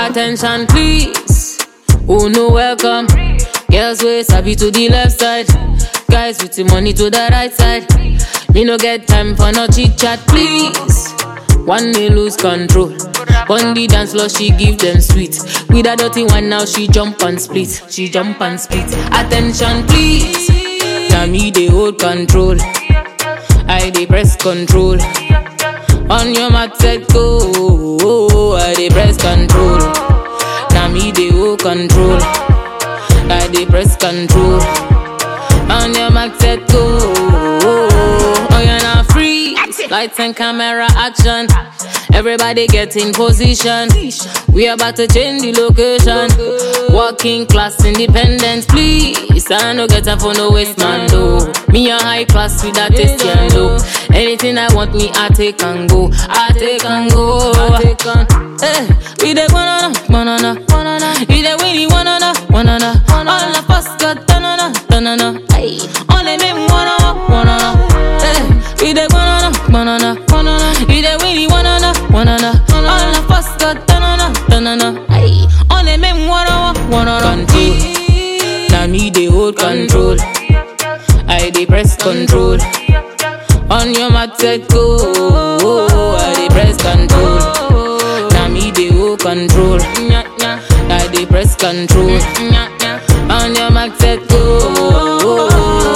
Attention please, who no welcome. Girls way sabi to the left side, guys with the money to the right side. Me no get time for no chit chat please. One may lose control. On the dance floor she give them sweet. With a dirty one now she jump and split. She jump and split. Attention please, now me they hold control. I they press control. On your mat set go, I they press control. Now me they hold control. I they press control. On your mat set go, oh you're not free. Lights and camera action. Everybody get in position. We about to change the location. Working class independent, please. I no get time for no waste man though. Me a high class with that taste and low. Anything I want me I take and go. I take and go. I take on. Hey, we the banana, banana, banana. We the winnie banana, banana. All of us got banana, banana. Hey, only me banana. Hey, we the banana, banana, banana. We the winnie banana, banana. All of us got banana, banana. Hey, only me banana. Control. Now me they hold control. I they press control. On your mat set go, I they press control. Now me they hold control. I they press control. On your mat set go.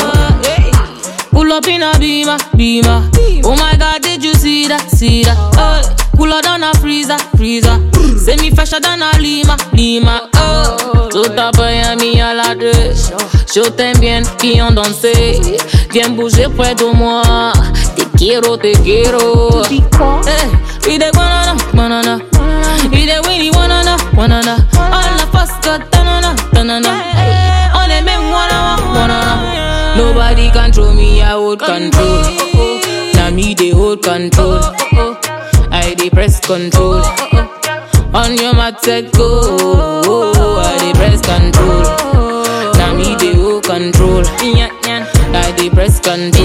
Pull up in a beamer, beamer. Oh my God, did you see that, see that? Oh, cooler than a freezer, freezer. Semi fresher than a lima, lima. Oh, tout à fait mis à la deux. Je t'aime bien, qui ont dansé. Viens bouger près de moi. Te quiero, te quiero. Hey, we the banana, banana. We the winnie banana, banana. All of us got banana, banana. Hey, on the même banana. Nobody control me, I hold control. Now me they hold control. I they press control. On your mat set go, I they press control. Now me they hold control. I they press control.